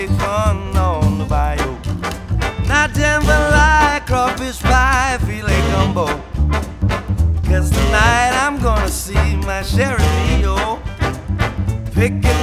fun on the bayou. Now jambalaya, crawfish pie, filet gumbo. 'Cause tonight I'm gonna see my Sherry Rio picking